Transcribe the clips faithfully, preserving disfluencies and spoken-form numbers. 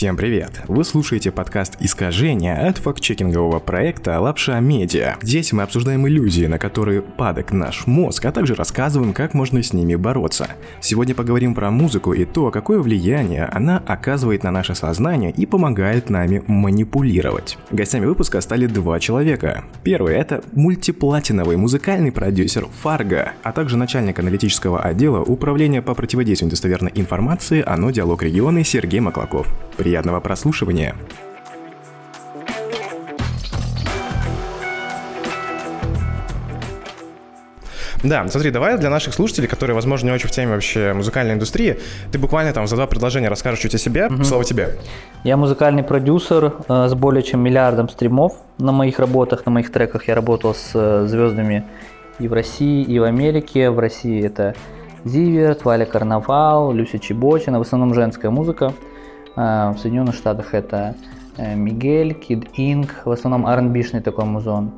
Всем привет! Вы слушаете подкаст «Искажения» от фактчекингового проекта «Лапша Медиа». Здесь мы обсуждаем иллюзии, на которые падок наш мозг, а также рассказываем, как можно с ними бороться. Сегодня поговорим про музыку и то, какое влияние она оказывает на наше сознание и помогает нами манипулировать. Гостями выпуска стали два человека. Первый — это мультиплатиновый музыкальный продюсер Фарго, а также начальник аналитического отдела Управления по противодействию недостоверной информации ОНО «Диалог Регионы» Сергей Маклаков. Приятного прослушивания! Да, смотри, давай для наших слушателей, которые, возможно, не очень в теме вообще музыкальной индустрии, ты буквально там за два предложения расскажешь чуть о себе. Угу. Слово тебе. Я музыкальный продюсер э, с более чем миллиардом стримов на моих работах, на моих треках. Я работал с э, звездами и в России, и в Америке. В России это Зиверт, Валя Карнавал, Люся Чеботина, в основном женская музыка. В Соединенных Штатах это Мигель, Kid Ink, в основном ар энд би-шный такой музон.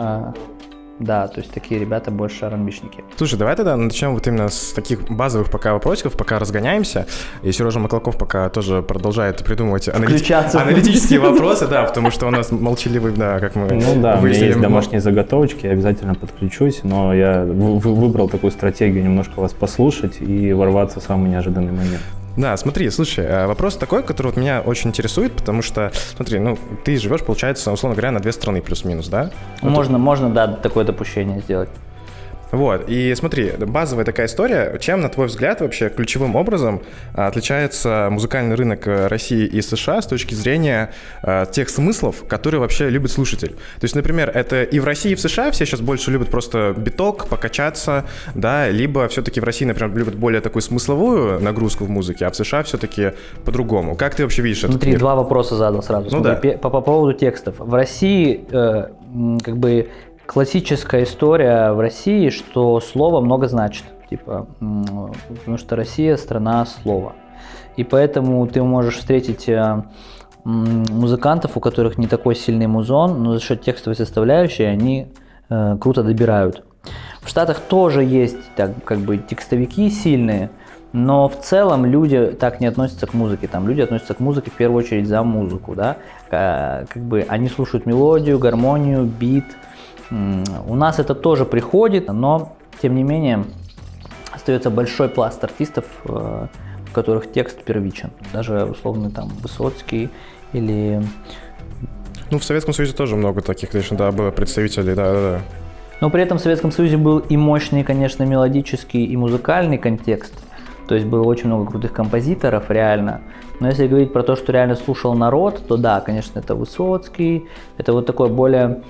Да, то есть такие ребята больше ар энд би-шники. Слушай, давай тогда начнем вот именно с таких базовых пока вопросиков, пока разгоняемся. И Сережа Маклаков пока тоже продолжает придумывать аналити... аналитические вопросы, да, потому что у нас молчаливый, да, как мы Ну да, у меня есть домашние заготовочки, я обязательно подключусь, но я выбрал такую стратегию немножко вас послушать и ворваться в самый неожиданный момент. Да, смотри, слушай, вопрос такой, который вот меня очень интересует, потому что, смотри, ну, ты живешь, получается, условно говоря, на две страны плюс-минус, да? Можно, вот можно, да, такое допущение сделать. Вот, и смотри, базовая такая история. Чем, на твой взгляд, вообще ключевым образом отличается музыкальный рынок России и США с точки зрения э, тех смыслов, которые вообще любит слушатель? То есть, например, это и в России, и в США все сейчас больше любят просто биток, покачаться, да, либо все-таки в России, например, любят более такую смысловую нагрузку в музыке, а в США все-таки по-другому. Как ты вообще видишь этот Смотри, мир? Два вопроса задал сразу. Ну, Смотри, да. по, по поводу текстов. В России, э, как бы, классическая история в России, что слово много значит, типа, потому что Россия страна слова, и поэтому ты можешь встретить музыкантов, у которых не такой сильный музон, но за счет текстовой составляющей они э, круто добирают. В Штатах тоже есть так, как бы текстовики сильные, но в целом люди так не относятся к музыке. Там люди относятся к музыке в первую очередь за музыку, да, как бы они слушают мелодию, гармонию, бит. У нас это тоже приходит, но, тем не менее, остается большой пласт артистов, в которых текст первичен. Даже, условно, там, Высоцкий или... Ну, в Советском Союзе тоже много таких, конечно, да, было представителей, да-да-да. Но при этом в Советском Союзе был и мощный, конечно, мелодический и музыкальный контекст. То есть было очень много крутых композиторов, реально. Но если говорить про то, что реально слушал народ, то да, конечно, это Высоцкий, это вот такой более...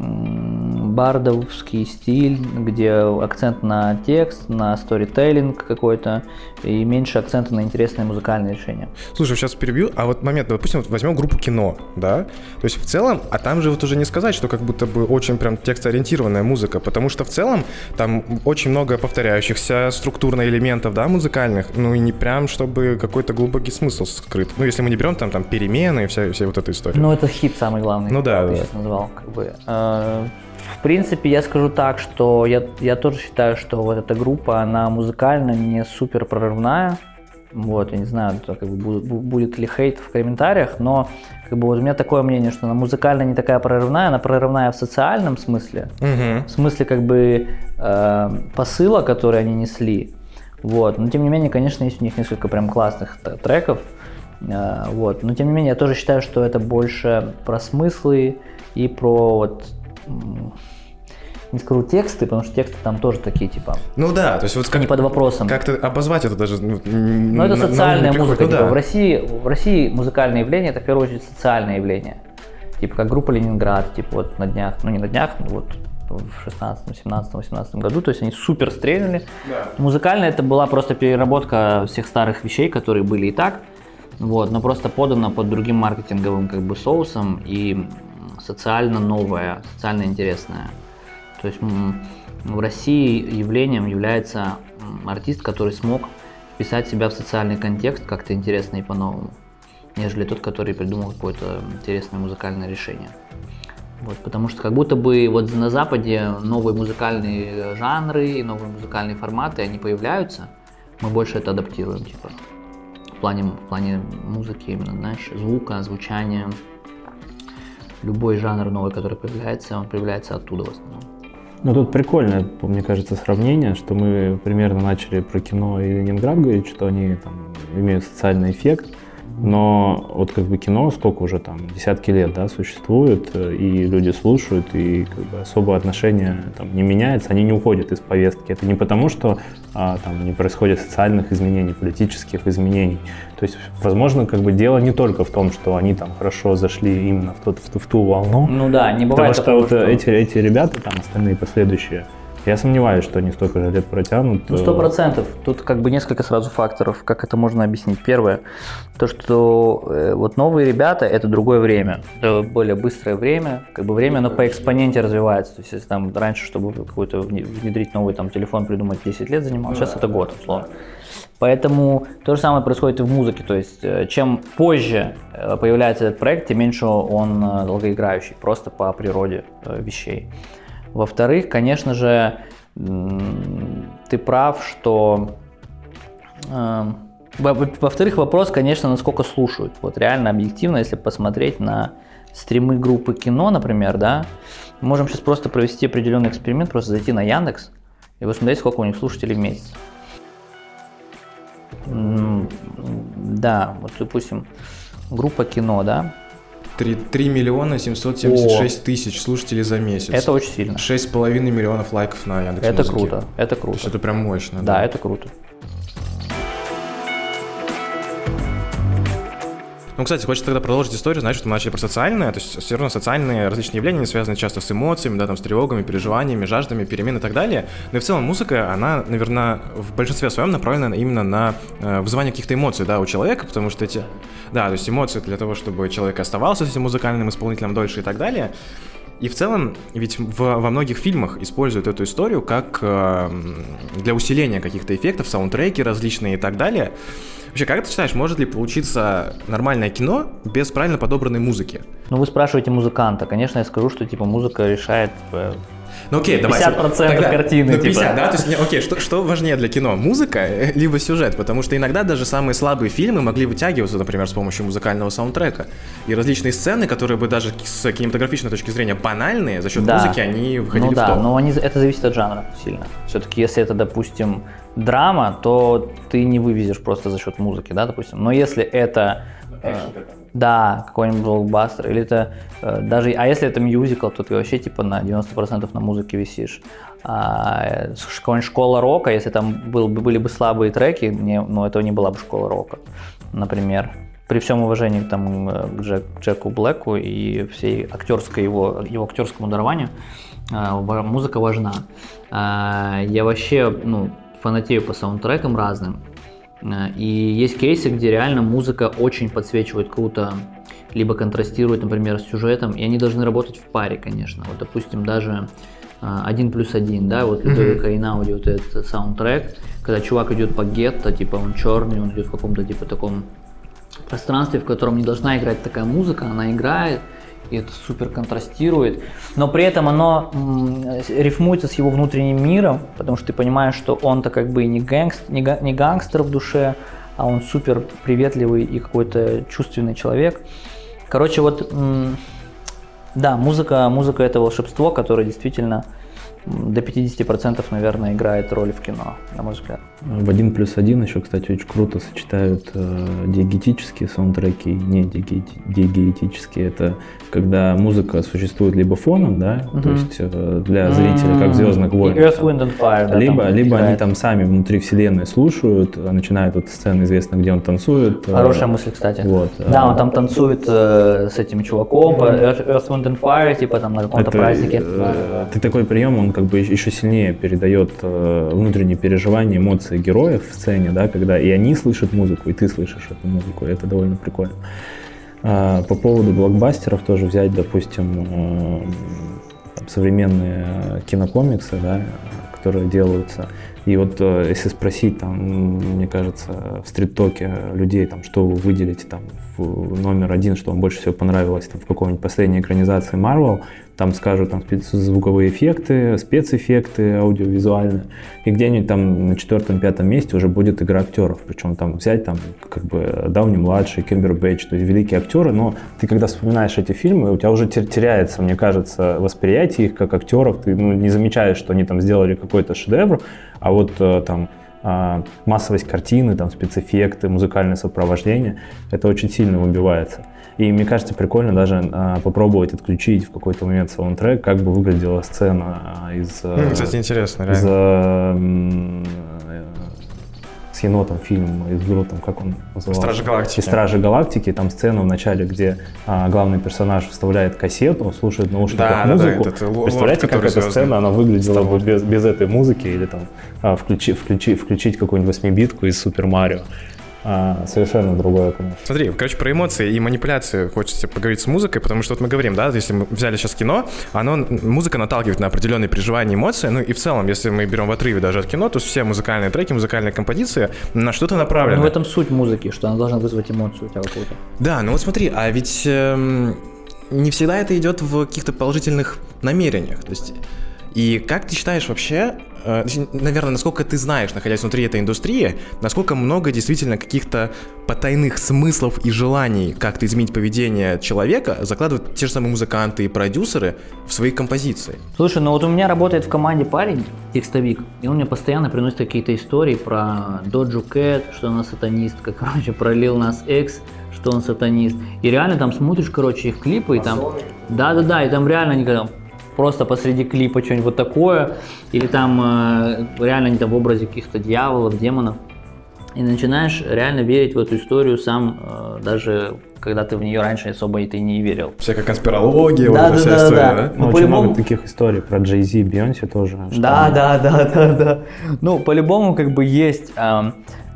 бардовский стиль, где акцент на текст, на сторителлинг какой-то и меньше акцента на интересные музыкальные решения. Слушай, сейчас перебью, а вот момент, допустим, вот возьмем группу кино, да, то есть в целом, а там же вот уже не сказать, что как будто бы очень прям текстоориентированная музыка, потому что в целом там очень много повторяющихся структурных элементов, да, музыкальных, ну и не прям, чтобы какой-то глубокий смысл скрыт. Ну, если мы не берем там, там перемены и вся, вся вот эта история. Ну, это хит самый главный, ну, да, я да. назвал, как бы. В принципе, я скажу так, что я, я тоже считаю, что вот эта группа, она музыкально не супер прорывная. Вот, я не знаю, как бы, будет, будет ли хейт в комментариях, но как бы, вот у меня такое мнение, что она музыкально не такая прорывная, она прорывная в социальном смысле, угу. в смысле как бы э, посыла, который они несли. Вот, но тем не менее, конечно, есть у них несколько прям классных треков. Э, вот, но тем не менее, я тоже считаю, что это больше про смыслы и про вот, не скажу тексты, потому что тексты там тоже такие, типа, ну да, то есть вот как, не под вопросом. Как-то обозвать это даже... Ну, но это социальная на, на музыка. Ну, типа, да. в, России, в России музыкальное явление — это в первую очередь социальное явление. Типа как группа Ленинград, типа вот на днях, ну не на днях, но вот в шестнадцатом, семнадцатом, восемнадцатом году, то есть они супер стрельнули. Да. Музыкально это была просто переработка всех старых вещей, которые были и так, вот, но просто подано под другим маркетинговым как бы соусом и социально новое, социально интересное. То есть в России явлением является артист, который смог вписать себя в социальный контекст как-то интересно и по-новому, нежели тот, который придумал какое-то интересное музыкальное решение. Вот, потому что как будто бы вот на Западе новые музыкальные жанры, новые музыкальные форматы, они появляются, мы больше это адаптируем, типа. плане, в плане музыки, именно, знаешь, звука, звучания. Любой жанр новый, который появляется, он появляется оттуда в основном. Ну тут прикольное, мне кажется, сравнение, что мы примерно начали про кино и Ленинград говорить, что они там имеют социальный эффект. Но вот как бы кино сколько уже там, десятки лет, да, существует, и люди слушают, и как бы особо отношение там не меняется, они не уходят из повестки. Это не потому, что а, там не происходит социальных изменений, политических изменений. То есть, возможно, как бы дело не только в том, что они там хорошо зашли именно в, тот, в, ту, в ту волну. Ну да, не бывает потому такого, что, вот что... эти, эти ребята, там остальные последующие, я сомневаюсь, что они столько же лет протянут. Ну, сто процентов. Тут как бы несколько сразу факторов, как это можно объяснить. Первое, то, что э, вот новые ребята – это другое время, это более быстрое время, как бы время, оно по экспоненте развивается. То есть, если там раньше, чтобы какой-то внедрить новый там телефон, придумать десять лет занималось, сейчас это год, условно. Поэтому то же самое происходит и в музыке. То есть, чем позже появляется этот проект, тем меньше он долгоиграющий, просто по природе вещей. Во-вторых, конечно же, ты прав, что... Во-вторых, вопрос, конечно, насколько слушают. Вот реально, объективно, если посмотреть на стримы группы кино, например, да, мы можем сейчас просто провести определенный эксперимент, просто зайти на Яндекс и посмотреть, сколько у них слушателей в месяц. Да, вот, допустим, группа кино, да, три миллиона семьсот семьдесят шесть тысяч слушателей за месяц. Это очень сильно. шесть с половиной миллионов лайков на Яндекс.Музыке. Это круто, это круто. То есть это прям мощно. Да, да, это круто. Ну, кстати, хочется тогда продолжить историю, знаешь, что мы начали про социальное, то есть все равно социальные различные явления, они связаны часто с эмоциями, да, там, с тревогами, переживаниями, жаждами, перемен и так далее. Но и в целом музыка, она, наверное, в большинстве своем направлена именно на э, вызывание каких-то эмоций, да, у человека, потому что эти, да, то есть эмоции для того, чтобы человек оставался с этим музыкальным исполнителем дольше и так далее. И в целом, ведь в, во многих фильмах используют эту историю как э, для усиления каких-то эффектов, саундтреки различные и так далее. Вообще, как ты считаешь, может ли получиться нормальное кино без правильно подобранной музыки? Ну, вы спрашиваете музыканта. Конечно, я скажу, что типа музыка решает типа, ну, окей, пятьдесят процентов давай, картины. Ну, пятьдесят, типа. да? То есть, окей, что, что важнее для кино? Музыка либо сюжет? Потому что иногда даже самые слабые фильмы могли вытягиваться, например, с помощью музыкального саундтрека. И различные сцены, которые бы даже с кинематографичной точки зрения банальные, за счет да. музыки они выходили ну, в да, топ. но они, это зависит от жанра сильно. Все-таки, если это, допустим, драма, то ты не вывезешь просто за счет музыки, да, допустим. Но если это... Э, да, какой-нибудь блокбастер, или это э, даже, а если это мюзикл, то ты вообще типа на девяносто процентов на музыке висишь. А, какая-нибудь школа рока, если там был, были бы слабые треки, не, ну это не была бы школа рока, например. При всем уважении там, к Джек, Джеку Блэку и всей актерской его, его актерскому дарованию, э, музыка важна. Э, я вообще ну, фанатею по саундтрекам разным. И есть кейсы, где реально музыка очень подсвечивает круто, либо контрастирует, например, с сюжетом, и они должны работать в паре, конечно. Вот, допустим, даже один плюс один, да, вот Людовико Эйнауди, вот этот саундтрек, когда чувак идет по гетто, типа он черный, он идет в каком-то типа таком пространстве, в котором не должна играть такая музыка, она играет, и это супер контрастирует, но при этом оно м, рифмуется с его внутренним миром, потому что ты понимаешь, что он-то как бы не, гэнгст, не, га, не гангстер в душе, а он супер приветливый и какой-то чувственный человек. Короче, вот, м, да, музыка, музыка это волшебство, которое действительно до пятьдесят процентов, наверное, играет роль в кино, на мой взгляд. В один плюс один еще, кстати, очень круто сочетают э, диегетические саундтреки и не диегетические. Это когда музыка существует либо фоном, да, mm-hmm. то есть э, для зрителя, как в «Звездных войнах». Earth, Wind and Fire, да, либо, там либо играет. они там сами внутри вселенной слушают, начинают вот сцены, известно, где он танцует. Хорошая мысль, кстати. Вот. Да, он там танцует э, с этим чуваком, Earth, Earth, Wind and Fire, типа там на каком-то Это, празднике. Э, ты такой прием, он как бы еще сильнее передает э, внутренние переживания, эмоции героев в сцене, да, когда и они слышат музыку, и ты слышишь эту музыку, это довольно прикольно. А, по поводу блокбастеров тоже взять, допустим, э, там, современные кинокомиксы, да, которые делаются, И вот если спросить, там, мне кажется, в стрит-токе людей, там, что вы выделите там, в номер один, что вам больше всего понравилось там, в какой-нибудь последней экранизации Marvel, там скажут там, звуковые эффекты, спецэффекты аудиовизуальные, и где-нибудь там на четвертом-пятом месте уже будет игра актеров, причем там взять там как бы Дауни-младший, Кембербэтч, то есть великие актеры, но ты когда вспоминаешь эти фильмы, у тебя уже теряется, мне кажется, восприятие их как актеров, ты ну, не замечаешь, что они там сделали какой-то шедевр, а вот там массовость картины, там спецэффекты, музыкальное сопровождение, это очень сильно выбивается. И мне кажется, прикольно даже а, попробовать отключить в какой-то момент саундтрек, как бы выглядела сцена из... Mm, кстати, интересно, из, реально. Из, с енотом фильм, из там, как он назывался? Стражи Галактики. Из Стражи Галактики, там сцена в начале, где а, главный персонаж вставляет кассету, слушает в наушниках да, музыку. Да, да, это представляете, как эта сцена, она выглядела бы без, без этой музыки, или там а, включи, включи, включить какую-нибудь восьмибитку из Супер Марио. А, совершенно другое, конечно. Смотри, короче, про эмоции и манипуляции хочется поговорить с музыкой, потому что вот мы говорим, да, если мы взяли сейчас кино, оно, музыка наталкивает на определенные переживания, эмоции, ну и в целом, если мы берем в отрыве даже от кино, то все музыкальные треки, музыкальные композиции на что-то направлены. Ну в этом суть музыки, что она должна вызвать эмоцию у тебя какую-то. Да, ну вот смотри, а ведь эм, не всегда это идет в каких-то положительных намерениях, то есть... И как ты считаешь вообще, э, наверное, насколько ты знаешь, находясь внутри этой индустрии, насколько много действительно каких-то потайных смыслов и желаний как-то изменить поведение человека закладывают те же самые музыканты и продюсеры в свои композиции? Слушай, ну вот у меня работает в команде парень, текстовик, и он мне постоянно приносит какие-то истории про Доджу Кэт, что она сатанистка, короче, про Lil Nas X, что он сатанист. И реально там смотришь, короче, их клипы, и там... Да-да-да, и там реально они когда... Просто посреди клипа что-нибудь вот такое, или там э, реально они там в образе каких-то дьяволов, демонов, и начинаешь реально верить в эту историю сам, э, даже когда ты в нее раньше особо и ты не верил. Всякая конспирология, да, вот да, вся да, история, да? да? Ну, очень много таких историй про Джей-Зи и Бейонсе тоже. Да, да, да, да, да. Ну, по-любому как бы есть э,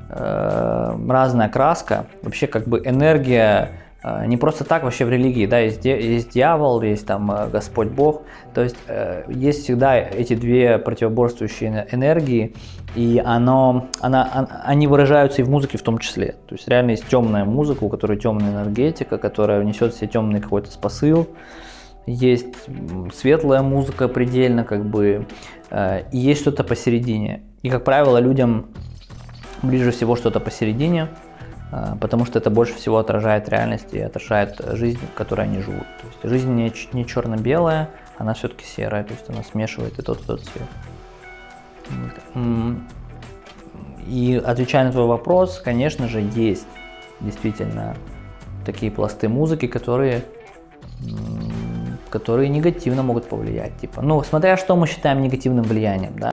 э, разная краска, вообще как бы энергия. Не просто так вообще в религии, да, есть, есть дьявол, есть там Господь Бог, то есть э, есть всегда эти две противоборствующие энергии, и оно, она, они выражаются и в музыке в том числе. То есть реально есть темная музыка, у которой темная энергетика, которая несет в себе темный какой-то посыл, есть светлая музыка предельно, как бы, э, и есть что-то посередине. И, как правило, людям ближе всего что-то посередине, потому что это больше всего отражает реальность и отражает жизнь, в которой они живут. То есть жизнь не, не черно-белая, она все-таки серая, то есть она смешивает и тот, и тот цвет. И отвечая на твой вопрос, конечно же, есть действительно такие пласты музыки, которые, которые негативно могут повлиять. Типа, ну, смотря что мы считаем негативным влиянием, да.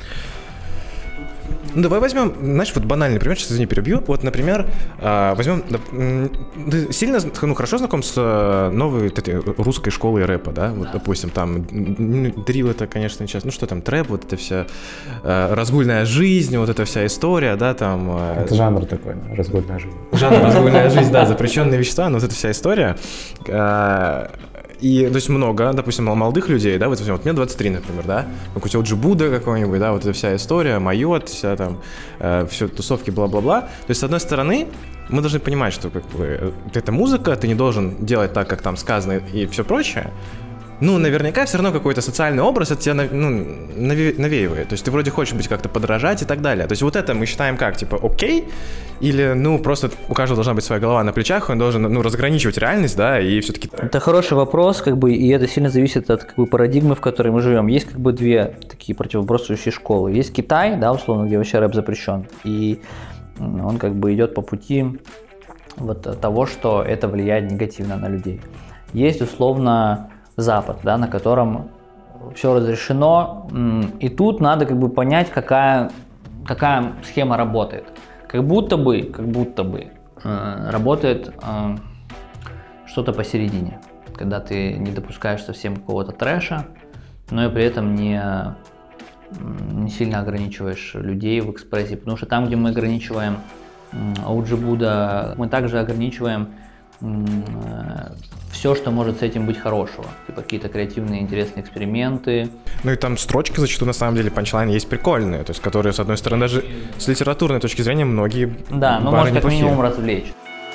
Ну, давай возьмем, знаешь, вот банальный пример, сейчас, извини, перебью. Вот, например, возьмем, ты сильно, ну, хорошо знаком с новой этой русской школой рэпа, да? Вот, допустим, там, дрил это, конечно, сейчас, ну, что там, трэп, вот эта вся разгульная жизнь, вот эта вся история, да, там... Это жанр такой, разгульная жизнь. Жанр разгульная жизнь, да, запрещенные вещества, но вот эта вся история... И, то есть, много, допустим, молодых людей, да, вот, вот мне двадцать три, например, да, как у тебя Джибуда какой-нибудь, да, вот эта вся история, Майот, вся там, э, все тусовки, бла-бла-бла. То есть, с одной стороны, мы должны понимать, что, как бы, это музыка, ты не должен делать так, как там сказано и все прочее. Ну, наверняка все равно какой-то социальный образ от тебя, ну, навеивает. То есть ты вроде хочешь быть как-то подражать и так далее. То есть вот это мы считаем как, типа, окей? Или, ну, просто у каждого должна быть своя голова на плечах, он должен, ну, разграничивать реальность, да, и все-таки... Это хороший вопрос, как бы, и это сильно зависит от, как бы, парадигмы, в которой мы живем. Есть, как бы, две такие противоборствующие школы. Есть Китай, да, условно, где вообще рэп запрещен. И он, как бы, идет по пути вот того, что это влияет негативно на людей. Есть, условно... Запад, да, на котором все разрешено, и тут надо как бы понять, какая, какая схема работает. Как будто бы, как будто бы э, работает э, что-то посередине, когда ты не допускаешь совсем какого-то трэша, но и при этом не, не сильно ограничиваешь людей в экспрессии, потому что там, где мы ограничиваем э, Ауджи Буда, мы также ограничиваем все, что может с этим быть хорошего. Типа какие-то креативные, интересные эксперименты. Ну и там строчки зачастую на самом деле панчлайны есть прикольные, то есть которые, с одной стороны, даже с литературной точки зрения многие Да, ну бары может как неплохие. минимум развлечь.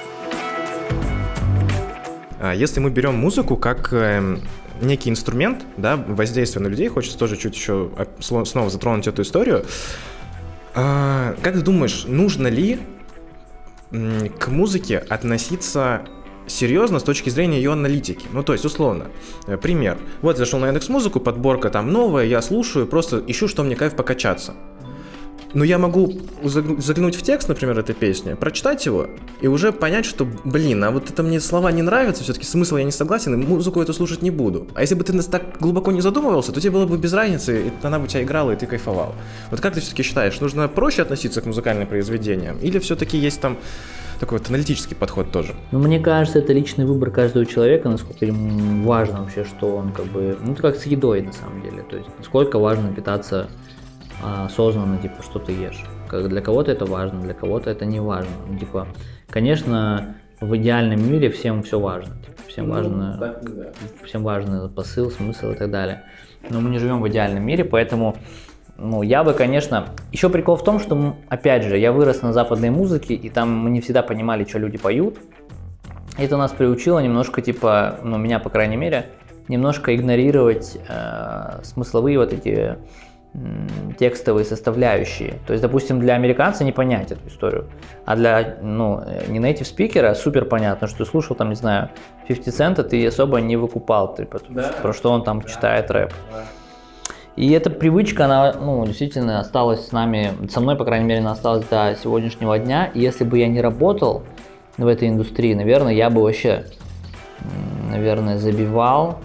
Если мы берем музыку как э, некий инструмент, да, воздействия на людей, хочется тоже чуть еще снова затронуть эту историю. Э, как ты думаешь, нужно ли э, к музыке относиться серьезно с точки зрения ее аналитики? Ну, то есть, условно, э, пример. Вот зашел на Яндекс.Музыку, подборка там новая, я слушаю, просто ищу, что мне кайф покачаться. Но я могу заглянуть в текст, например, этой песни, прочитать его и уже понять, что, блин, а вот это мне слова не нравятся, все-таки смысл я не согласен, и музыку эту слушать не буду. А если бы ты так глубоко не задумывался, то тебе было бы без разницы, и она бы у тебя играла, и ты кайфовал. Вот как ты все-таки считаешь, нужно проще относиться к музыкальным произведениям, или все-таки есть там такой вот аналитический подход тоже? Ну, мне кажется, это личный выбор каждого человека, насколько ему важно вообще, что он как бы... Ну, это как с едой, на самом деле. То есть, насколько важно питаться осознанно, типа, что ты ешь. Как для кого-то это важно, для кого-то это не важно. Ну, типа, конечно, в идеальном мире всем все важно. Типа, всем, ну, важно так, да. всем важно посыл, смысл и так далее. Но мы не живем в идеальном мире, поэтому, ну, я бы, конечно... Еще прикол в том, что, опять же, я вырос на западной музыке, и там мы не всегда понимали, что люди поют. Это нас приучило немножко, типа, ну, меня, по крайней мере, немножко игнорировать э, смысловые вот эти... текстовые составляющие. То есть, допустим, для американца не понять эту историю, а для, ну, не native спикера супер понятно, что ты слушал там, не знаю, пятьдесят цента, ты особо не выкупал, типа, да, про что он там да, читает рэп. Да. И эта привычка, она, ну, действительно осталась с нами, со мной, по крайней мере, она осталась до сегодняшнего дня, и если бы я не работал в этой индустрии, наверное, я бы вообще, наверное, забивал,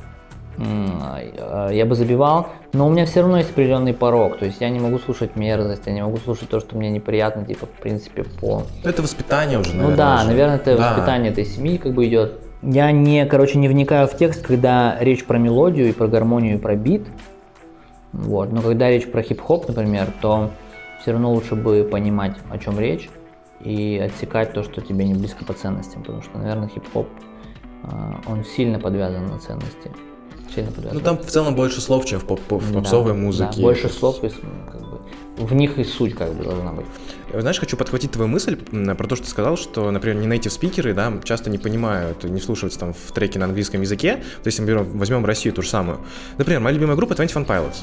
я бы забивал, но у меня все равно есть определенный порог, то есть я не могу слушать мерзость, я не могу слушать то, что мне неприятно, типа, в принципе, по... Это воспитание уже, наверное. Ну да, уже. наверное, это да. воспитание этой семьи как бы идет. Я не, короче, не вникаю в текст, когда речь про мелодию и про гармонию и про бит, вот, но когда речь про хип-хоп, например, то все равно лучше бы понимать, о чем речь, и отсекать то, что тебе не близко по ценностям, потому что, наверное, хип-хоп, он сильно подвязан на ценности. Ну там в целом больше слов, чем в, поп- в попсовой да, музыке. Да, больше слов, как бы, в них и суть как бы должна быть. Знаешь, хочу подхватить твою мысль про то, что ты сказал, что, например, не native спикеры, да, часто не понимают, не слушаются там в треке на английском языке. То есть, если мы берем, возьмем Россию ту же самую. Например, моя любимая группа Twenty One Pilots.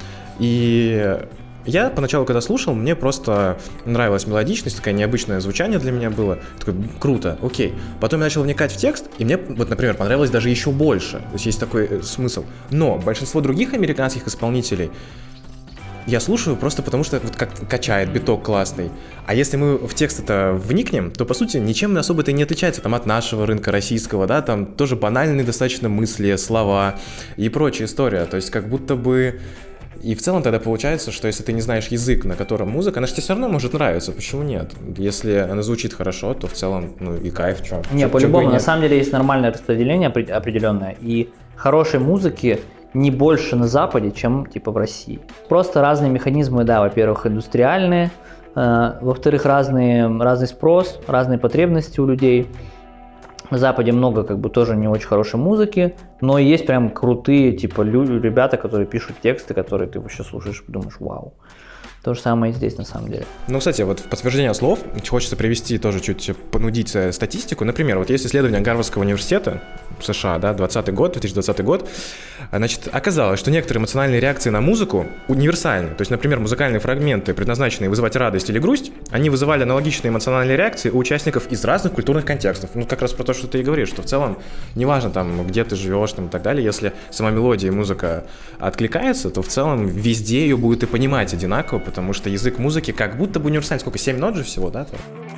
И я поначалу, когда слушал, мне просто нравилась мелодичность, такое необычное звучание для меня было. Такое, круто, окей. Потом я начал вникать в текст, и мне, вот, например, понравилось даже еще больше. То есть есть такой э, смысл. Но большинство других американских исполнителей я слушаю просто потому, что вот как качает, биток классный. А если мы в текст это вникнем, то, по сути, ничем особо это не отличается там, от нашего рынка российского, да, там тоже банальные достаточно мысли, слова и прочая история. То есть как будто бы... И в целом тогда получается, что если ты не знаешь язык, на котором музыка, она же тебе все равно может нравиться, почему нет? Если она звучит хорошо, то в целом, ну и кайф, что. Не, по-любому, на самом деле есть нормальное распределение определенное, и хорошей музыки не больше на Западе, чем типа в России. Просто разные механизмы, да, во-первых, индустриальные, э, во-вторых, разные, разный спрос, разные потребности у людей. На Западе много как бы тоже не очень хорошей музыки, но есть прям крутые типа люди, ребята, которые пишут тексты, которые ты вообще слушаешь и думаешь, вау. То же самое и здесь на самом деле. Ну, кстати, вот в подтверждение слов хочется привести тоже чуть понудить статистику. Например, вот есть исследование Гарвардского университета в США, да, двадцатый год, две тысячи двадцатый год. Значит, оказалось, что некоторые эмоциональные реакции на музыку универсальны. То есть, например, музыкальные фрагменты, предназначенные вызывать радость или грусть, они вызывали аналогичные эмоциональные реакции у участников из разных культурных контекстов. Ну, как раз про то, что ты и говоришь, что в целом неважно, там, где ты живешь там, и так далее, если сама мелодия и музыка откликается, то в целом везде ее будет и понимать одинаково, потому что язык музыки как будто бы универсальный. Сколько? семь нот же всего, да?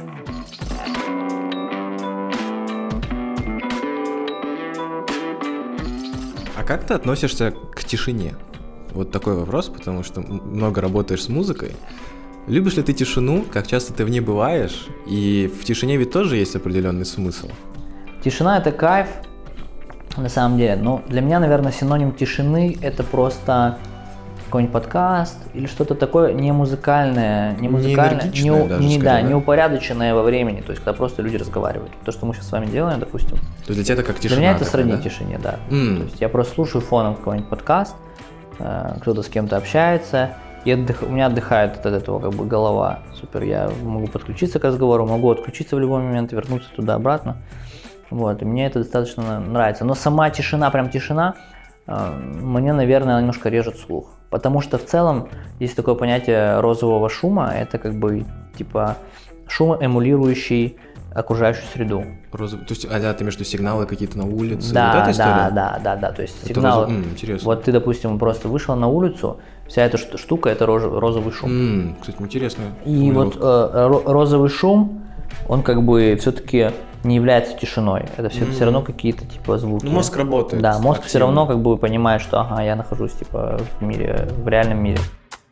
А как ты относишься к тишине? Вот такой вопрос, потому что много работаешь с музыкой. Любишь ли ты тишину? Как часто ты в ней бываешь? И в тишине ведь тоже есть определенный смысл. Тишина — это кайф, на самом деле. Но для меня, наверное, синоним тишины — это просто какой-нибудь подкаст или что-то такое не музыкальное, не музыкальное, не, не, даже, не, скорее, да, да? не упорядоченное во времени, то есть когда просто люди разговаривают. То, что мы сейчас с вами делаем, допустим. То есть для тебя это как тишина? Для меня это такая, сродни да? тишине, да. Mm. То есть я просто слушаю фоном какой-нибудь подкаст, э, кто-то с кем-то общается, и отдых... у меня отдыхает от этого как бы голова. Супер, я могу подключиться к разговору, могу отключиться в любой момент, вернуться туда-обратно. Вот, и мне это достаточно нравится. Но сама тишина, прям тишина, э, мне, наверное, она немножко режет слух. Потому что в целом есть такое понятие розового шума, это как бы типа шум, эмулирующий окружающую среду. Розовый, то есть, а да, ты между сигналы какие-то на улице, Да, вот эта история? да, да, да, да, то есть это сигналы. Розов... М, интересно. Вот ты, допустим, просто вышел на улицу, вся эта штука это розовый шум. М, кстати, интересно. И вот э, розовый шум, он как бы все-таки не является тишиной. Это все, mm. все равно какие-то типа звуки. Ну, мозг работает. Да, мозг активно. Все равно как бы понимает, что ага, я нахожусь типа в мире, в реальном мире.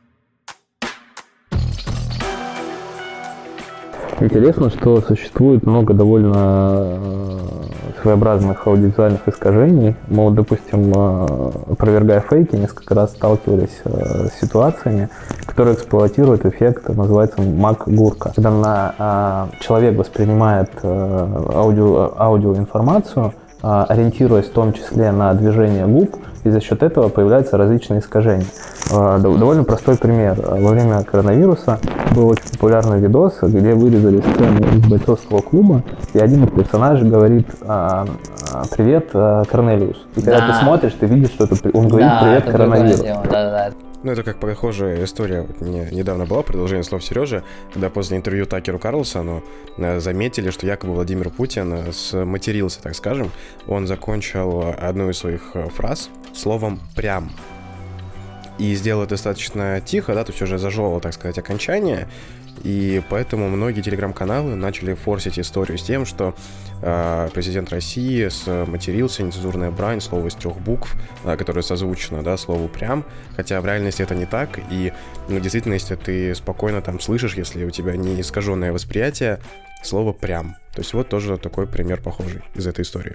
Интересно, что существует много довольно своеобразных аудиовизуальных искажений. Мы, вот, допустим, опровергая фейки, несколько раз сталкивались с ситуациями, которые эксплуатируют эффект, называется МакГурка. Когда на, человек воспринимает аудио, аудиоинформацию, ориентируясь в том числе на движение губ, и за счет этого появляются различные искажения. Довольно простой пример. Во время коронавируса был очень популярный видос, где вырезали сцену из бойцовского клуба, и один из персонажей говорит: «Привет, Корнелиус». И когда да. ты смотришь, ты видишь, что это он говорит да, «Привет, коронавирус». Да, да, да. Ну, это как похожая история. Вот мне недавно была продолжение слов Сережи, когда после интервью Такеру Карлсону заметили, что якобы Владимир Путин сматерился, так скажем. Он закончил одну из своих фраз словом «прям». И сделал это достаточно тихо, да, то есть уже зажевывал, так сказать, окончание. И поэтому многие телеграм-каналы начали форсить историю с тем, что э, президент России сматерился, нецензурная брань, слово из трех букв, э, которое созвучно, да, слову «прям», хотя в реальности это не так, и ну, в действительности ты спокойно там слышишь, если у тебя не искаженное восприятие, слово «прям». То есть вот тоже такой пример похожий из этой истории.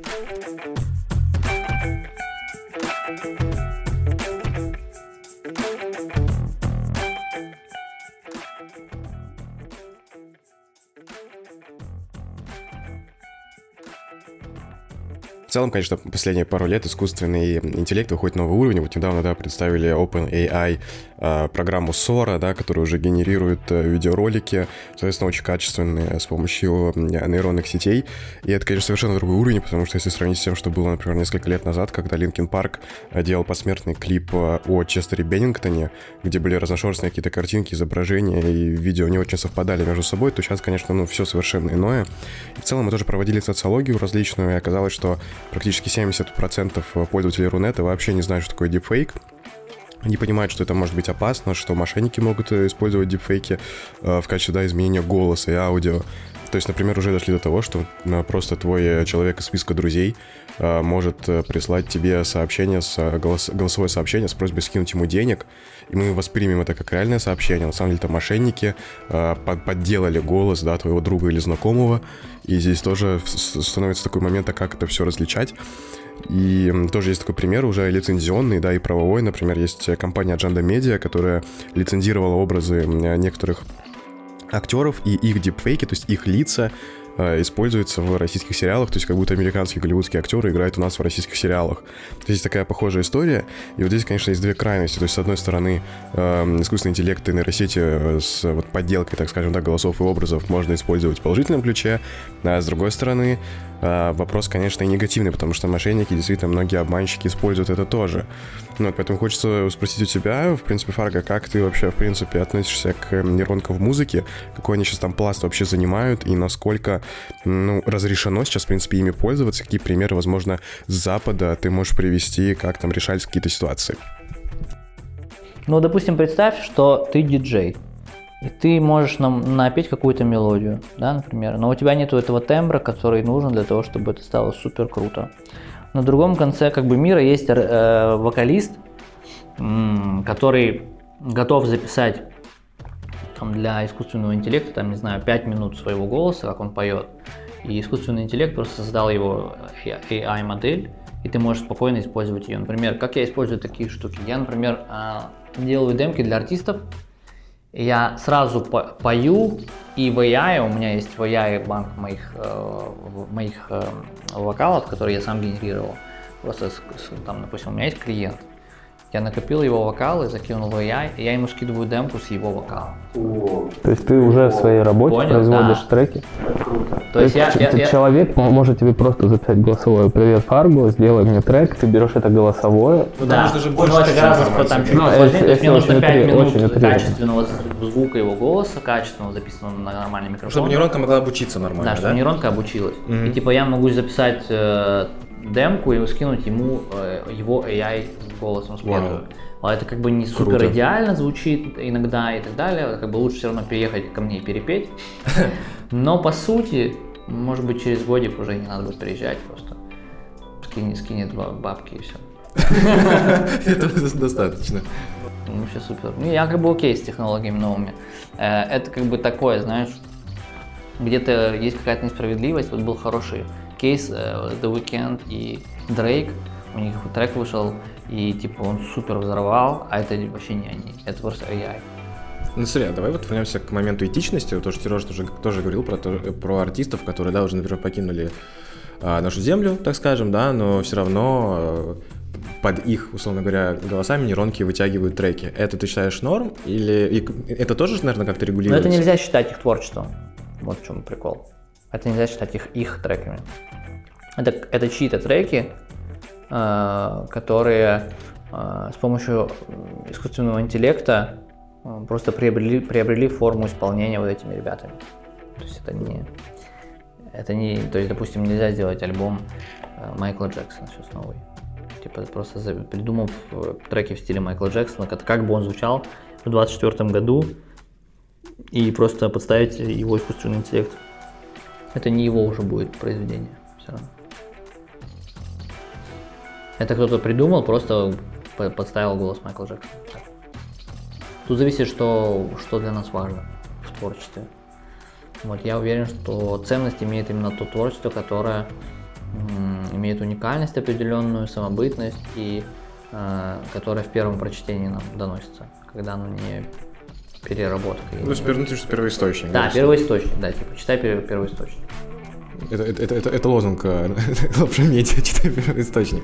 В целом, конечно, последние пару лет искусственный интеллект выходит на новый уровень. Вот недавно, да, представили OpenAI э, программу Sora, да, которая уже генерирует э, видеоролики, соответственно, очень качественные с помощью нейронных сетей. И это, конечно, совершенно другой уровень, потому что если сравнить с тем, что было, например, несколько лет назад, когда Линкин Парк делал посмертный клип о Честере Беннингтоне, где были разношерстные какие-то картинки, изображения и видео не очень совпадали между собой, то сейчас, конечно, ну, все совершенно иное. И в целом мы тоже проводили социологию различную, и оказалось, что практически семьдесят процентов пользователей Рунета вообще не знают, что такое дипфейк. Не понимают, что это может быть опасно, что мошенники могут использовать дипфейки в качестве, да, изменения голоса и аудио. То есть, например, уже дошли до того, что просто твой человек из списка друзей может прислать тебе сообщение, с, голос, голосовое сообщение с просьбой скинуть ему денег, и мы воспримем это как реальное сообщение. На самом деле, это мошенники подделали голос, да, твоего друга или знакомого, и здесь тоже становится такой момент, а как это все различать. И тоже есть такой пример, уже лицензионный, да, и правовой. Например, есть компания Agenda Media, которая лицензировала образы некоторых актеров и их дипфейки, то есть их лица используются в российских сериалах, то есть как будто американские голливудские актеры играют у нас в российских сериалах. То есть такая похожая история, и вот здесь, конечно, есть две крайности. То есть, с одной стороны, э, искусственный интеллект и нейросети с вот, подделкой, так скажем, да, голосов и образов можно использовать в положительном ключе, а с другой стороны, э, вопрос, конечно, и негативный, потому что мошенники, действительно, многие обманщики используют это тоже. Ну, вот, поэтому хочется спросить у тебя, в принципе, Фарго, как ты вообще, в принципе, относишься к нейронкам в музыке, какой они сейчас там пласт вообще занимают, и насколько, ну, разрешено сейчас, в принципе, ими пользоваться, какие примеры, возможно, с Запада ты можешь привести, как там решались какие-то ситуации? Ну, допустим, представь, что ты диджей, и ты можешь нам напеть какую-то мелодию, да, например, но у тебя нету этого тембра, который нужен для того, чтобы это стало супер круто. На другом конце как бы мира есть э, вокалист, м- который готов записать там, для искусственного интеллекта, там, не знаю, пять минут своего голоса, как он поет. И искусственный интеллект просто создал его эй ай-модель, и ты можешь спокойно использовать ее. Например, как я использую такие штуки? Я, например, делаю демки для артистов, я сразу по- пою, и в эй ай, у меня есть в эй ай банк моих, моих вокалов, которые я сам генерировал. Просто, там, допустим, у меня есть клиент, я накопил его вокалы, закинул в эй ай, и я ему скидываю демку с его вокалом. То есть ты уже в своей работе Понял, производишь да. треки? Круто. То есть я, я, я... человек может тебе просто записать голосовое: «Привет, Фарго, сделай мне трек», ты берешь это голосовое. Ну, да, нужно же больше, но это гораздо там чуть ну, сложнее, то есть мне нужно пять минут очень качественного звука его голоса, качественного, записанного на нормальный микрофон. Чтобы нейронка могла обучиться нормально, да? да? чтобы нейронка обучилась. Mm-hmm. И типа я могу записать э, демку и скинуть ему э, его эй ай голосом спетую. Wow. А это как бы не супер Круто. Идеально звучит иногда и так далее, как бы лучше все равно переехать ко мне и перепеть. Но по сути, может быть, через годик уже не надо будет приезжать, просто скинет, скинет бабки и все. Это достаточно. Ну, вообще супер. Ну, я как бы окей с технологиями новыми. Это как бы такое, знаешь, где-то есть какая-то несправедливость. Вот был хороший кейс The Weeknd и Drake. У них трек вышел, и типа он супер взорвал, а это вообще не они, это просто эй ай. Ну смотри, давай вот вернемся к моменту этичности, то, что Сережа тоже, тоже говорил про, то, про артистов, которые, да, уже, например, покинули а, нашу землю, так скажем, да, но все равно а, под их, условно говоря, голосами нейронки вытягивают треки. Это ты считаешь норм? Или и, это тоже, наверное, как-то регулируется? Но это нельзя считать их творчеством, вот в чем прикол. Это нельзя считать их, их треками. Это, это чьи-то треки, которые с помощью искусственного интеллекта просто приобрели, приобрели форму исполнения вот этими ребятами. То есть это не, это не, то есть, допустим, нельзя сделать альбом Майкла Джексона сейчас новый. Типа просто придумав треки в стиле Майкла Джексона, как, как бы он звучал в двадцать четвёртом году, и просто подставить его искусственный интеллект. Это не его уже будет произведение все равно. Это кто-то придумал, просто подставил голос Майкла Джексона. Тут зависит, что, что для нас важно в творчестве. Вот, я уверен, что ценность имеет именно то творчество, которое м, имеет уникальность определенную, самобытность и э, которое в первом прочтении нам доносится, когда оно не переработка. Ну, ну ты же первоисточник. Да, первоисточник, да, типа читай первоисточник. Это, это, это, это, это лозунг лапша медиа, читай первоисточник.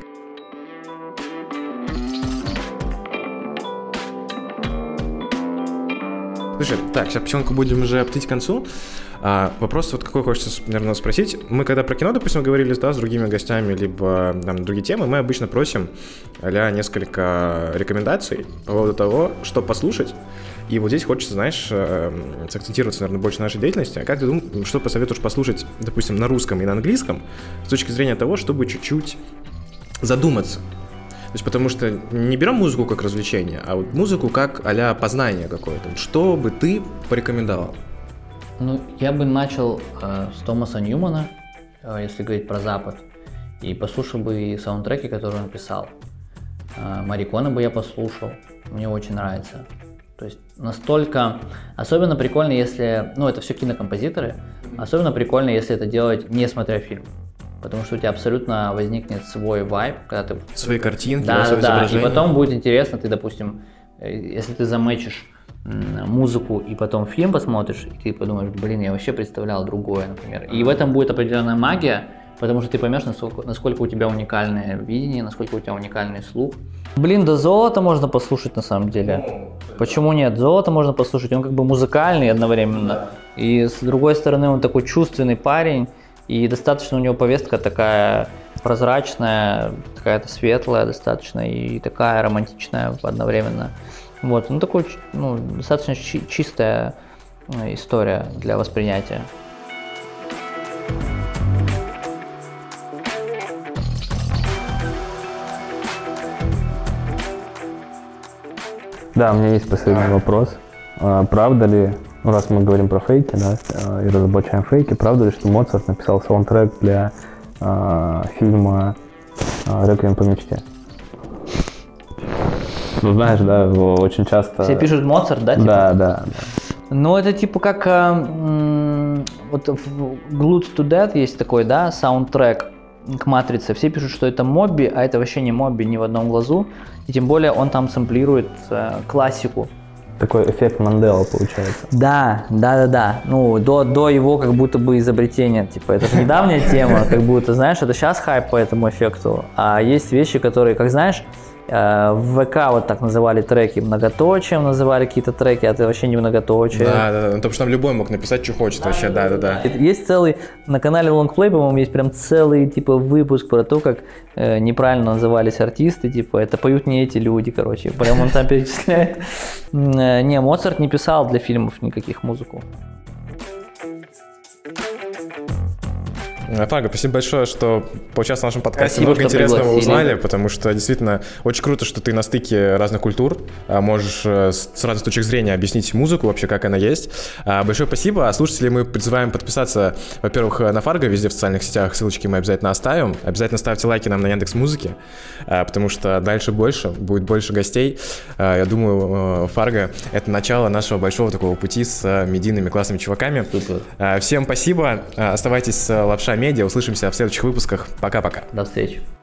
Слушай, так, сейчас потихоньку будем уже птить к концу. А, вопрос вот какой хочется, наверное, спросить. Мы когда про кино, допустим, говорили, да, с другими гостями, либо там, на другие темы, мы обычно просим а-ля несколько рекомендаций по поводу того, что послушать. И вот здесь хочется, знаешь, сакцентироваться, наверное, больше на нашей деятельности. А как ты думаешь, что посоветуешь послушать, допустим, на русском и на английском, с точки зрения того, чтобы чуть-чуть задуматься? То есть потому что не берем музыку как развлечение, а вот музыку как а-ля познание какое-то. Что бы ты порекомендовал? Ну, я бы начал э, с Томаса Ньюмана, э, если говорить про Запад, и послушал бы саундтреки, которые он писал. Э, Марикона бы я послушал, мне очень нравится. То есть настолько, особенно прикольно, если, ну это все кинокомпозиторы, особенно прикольно, если это делать не смотря фильм. Потому что у тебя абсолютно возникнет свой вайб, когда ты... Свои картинки, да, свои да, изображения. И потом будет интересно, ты, допустим, если ты замэчишь музыку и потом фильм посмотришь, и ты подумаешь, блин, я вообще представлял другое, например. И в этом будет определенная магия, потому что ты поймешь, насколько, насколько у тебя уникальное видение, насколько у тебя уникальный слух. Блин, да золото можно послушать на самом деле. Почему нет? Золото можно послушать, он как бы музыкальный одновременно. И с другой стороны, он такой чувственный парень. И достаточно у него повестка такая прозрачная, какая-то светлая достаточно и такая романтичная одновременно. Вот, ну такой, ну, достаточно чи- чистая история для воспринятия. Да, у меня есть последний вопрос. А, правда ли, ну, раз мы говорим про фейки, да, и разоблачаем фейки, правда ли, что Моцарт написал саундтрек для а, фильма а, «Реквием по мечте»? Ну, знаешь, да, очень часто... Все пишут Моцарт, да? Типа? Да, да, да. Ну, это типа как... Э, м- вот в Glued to Death есть такой, да, саундтрек. к «Матрице». Все пишут, что это Моби, а это вообще не Моби ни в одном глазу. И тем более он там сэмплирует э, классику. Такой эффект Мандела получается. Да, да, да, да. Ну, до, до его как будто бы изобретения. Типа, это же недавняя тема, как будто, знаешь, это сейчас хайп по этому эффекту. А есть вещи, которые, как знаешь, в ВК вот так называли треки многоточием, называли какие-то треки, а это вообще не многоточие. Да, да, да, ну, потому что там любой мог написать, что хочет, да, вообще, да, да, да. Есть целый, на канале Longplay, по-моему, есть прям целый, типа, выпуск про то, как э, неправильно назывались артисты, типа, это поют не эти люди, короче, прям он там перечисляет. Не, Моцарт не писал для фильмов никаких музыку. Фарго, спасибо большое, что поучаствовал в нашем подкасте. Спасибо, Много интересного пригласили. узнали, потому что действительно очень круто, что ты на стыке разных культур можешь с разных точек зрения объяснить музыку, вообще как она есть. Большое спасибо. А слушателей мы призываем подписаться, во-первых, на Фарго везде в социальных сетях, ссылочки мы обязательно оставим. Обязательно ставьте лайки нам на Яндекс.Музыке, потому что дальше больше, будет больше гостей. Я думаю, Фарго — это начало нашего большого такого пути с медийными классными чуваками. Супер. Всем спасибо. Оставайтесь с Лапша Медиа. Услышимся в следующих выпусках. Пока-пока. До встречи.